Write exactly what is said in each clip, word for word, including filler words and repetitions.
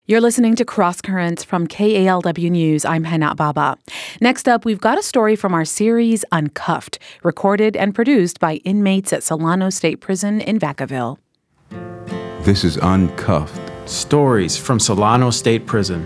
You're listening to Cross Currents from K A L W News. I'm Hana Baba. Next up, we've got a story from our series Uncuffed, recorded and produced by inmates at Solano State Prison in Vacaville. This is Uncuffed. Stories from Solano State Prison.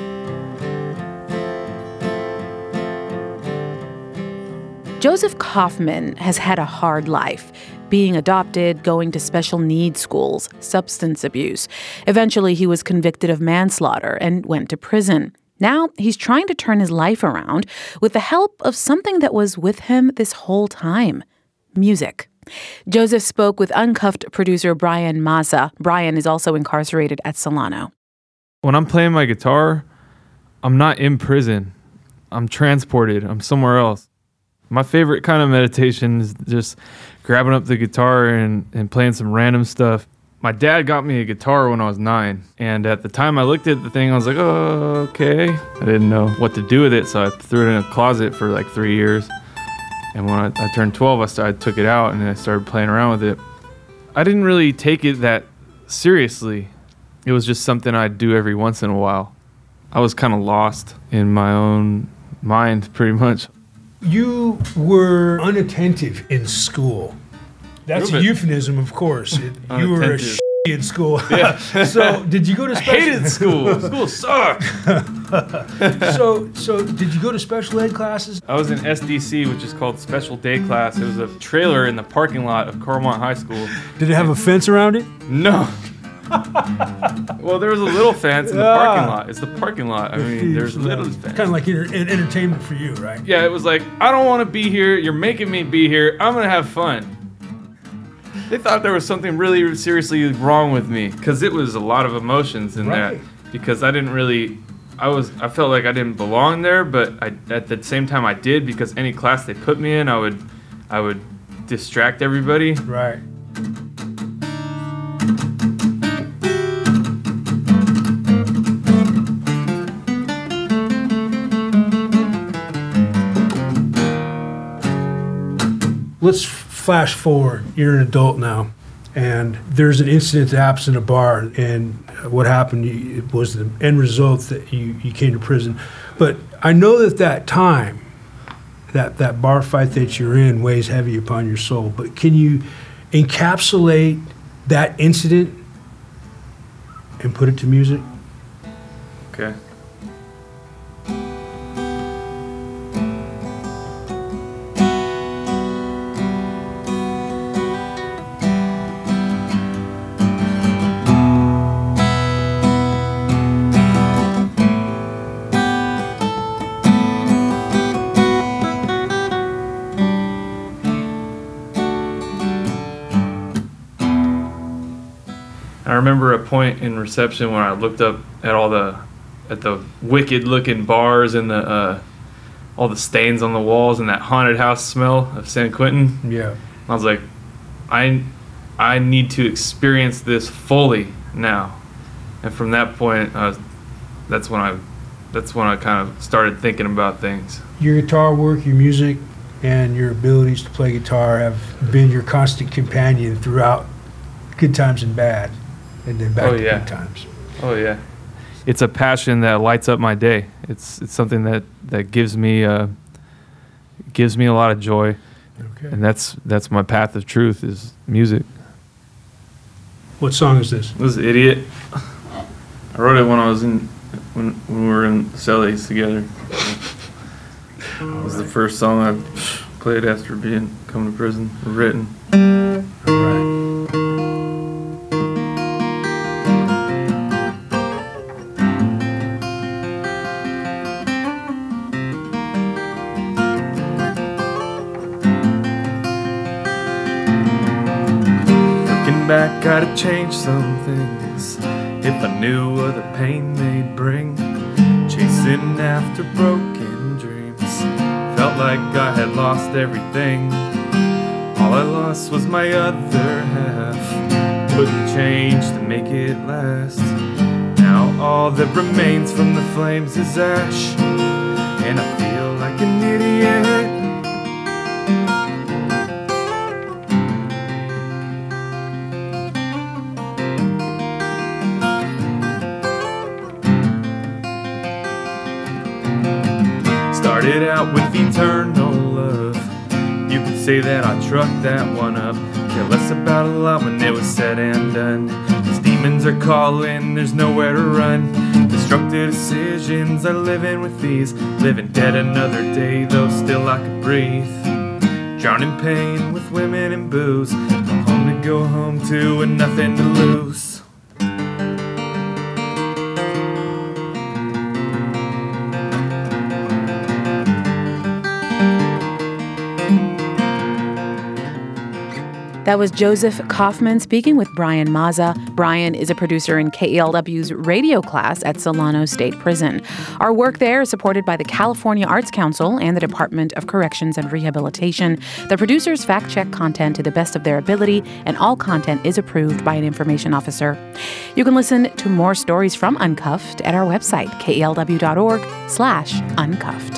Joseph Kaufman has had a hard life. Being adopted, going to special needs schools, substance abuse. Eventually, he was convicted of manslaughter and went to prison. Now, he's trying to turn his life around with the help of something that was with him this whole time: music. Joseph spoke with Uncuffed producer Brian Maza. Brian is also incarcerated at Solano. When I'm playing my guitar, I'm not in prison. I'm transported. I'm somewhere else. My favorite kind of meditation is just grabbing up the guitar and, and playing some random stuff. My dad got me a guitar when I was nine, and at the time I looked at the thing, I was like, oh, okay. I didn't know what to do with it, so I threw it in a closet for like three years. And when I, I turned twelve, I, started, I took it out and I started playing around with it. I didn't really take it that seriously. It was just something I'd do every once in a while. I was kind of lost in my own mind, pretty much. You were unattentive in school. That's a euphemism, of course. It, you were a sh- in school. Yeah. So, did you go to special? I hated school. School sucked. so, so did you go to special ed classes? I was in S D C, which is called Special Day Class. It was a trailer in the parking lot of Carmont High School. Did it have a fence around it? No. Well, there was a little fence in the Ah. parking lot. It's the parking lot. I mean, there's a little fence. Kind of like enter- entertainment for you, right? Yeah, it was like, I don't want to be here. You're making me be here. I'm going to have fun. They thought there was something really seriously wrong with me because it was a lot of emotions in Right. that. Because I didn't really, I was, I felt like I didn't belong there, but I, at the same time I did, because any class they put me in, I would, I would distract everybody. Right. Let's flash forward. You're an adult now, and there's an incident that happens in a bar, and what happened you- it was the end result that you, you came to prison. But I know that that time, that, that bar fight that you're in weighs heavy upon your soul, but can you encapsulate that incident and put it to music? Okay. I remember a point in reception when I looked up at all the, at the wicked looking bars and the, uh, all the stains on the walls and that haunted house smell of San Quentin. Yeah. I was like, I, I need to experience this fully now. And from that point, I was, that's when I, that's when I kind of started thinking about things. Your guitar work, your music, and your abilities to play guitar have been your constant companion throughout good times and bad, and then back Oh, to yeah. good times. Oh yeah, it's a passion that lights up my day. It's it's something that, that gives me uh, gives me a lot of joy, Okay. and that's that's my path of truth is music. What song is this? It was Idiot. I wrote it when I was in when when we were in Cellies together. It was the first song I played after being come to prison, written. Right. Looking back, gotta change some things. If I knew of the pain they'd bring, chasing after broken dreams, felt like I had lost everything. All I lost was my other half. Wouldn't change to make it last. Now all that remains from the flames is ash, and I feel like an idiot. Started out with eternal love. You could say that I trucked that one up. Care less about a lot when it was said and done. These demons are calling, there's nowhere to run. Destructive decisions are living with these. Living dead another day, though still I could breathe. Drowning pain with women and booze. A home to go home to and nothing to lose. That was Joseph Kaufman speaking with Brian Mazza. Brian is a producer in K E L W's radio class at Solano State Prison. Our work there is supported by the California Arts Council and the Department of Corrections and Rehabilitation. The producers fact-check content to the best of their ability, and all content is approved by an information officer. You can listen to more stories from Uncuffed at our website, kelw.org slash uncuffed.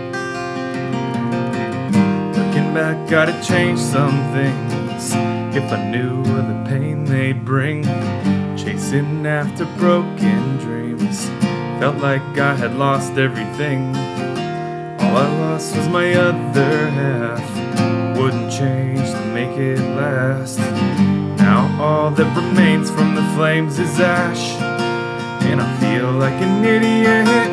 Looking back, gotta change some things. If I knew of the pain they'd bring, chasing after broken dreams, felt like I had lost everything. All I lost was my other half. Wouldn't change to make it last. Now all that remains from the flames is ash, and I feel like an idiot.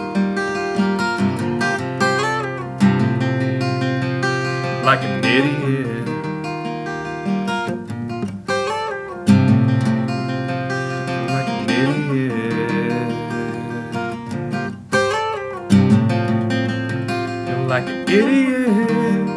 Like an idiot. Like an idiot. You're like an idiot.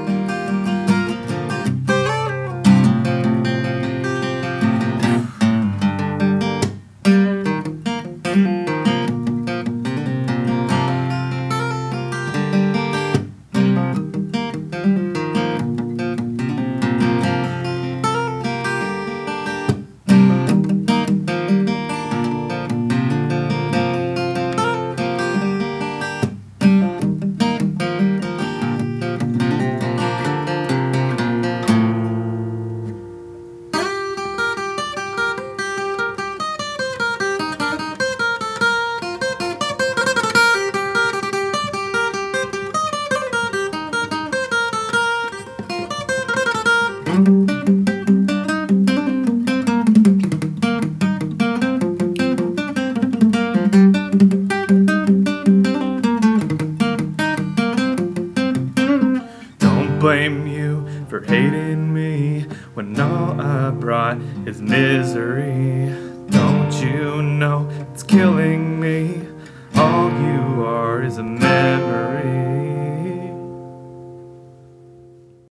Blame you for hating me when all I brought is misery. Don't you know it's killing me? All you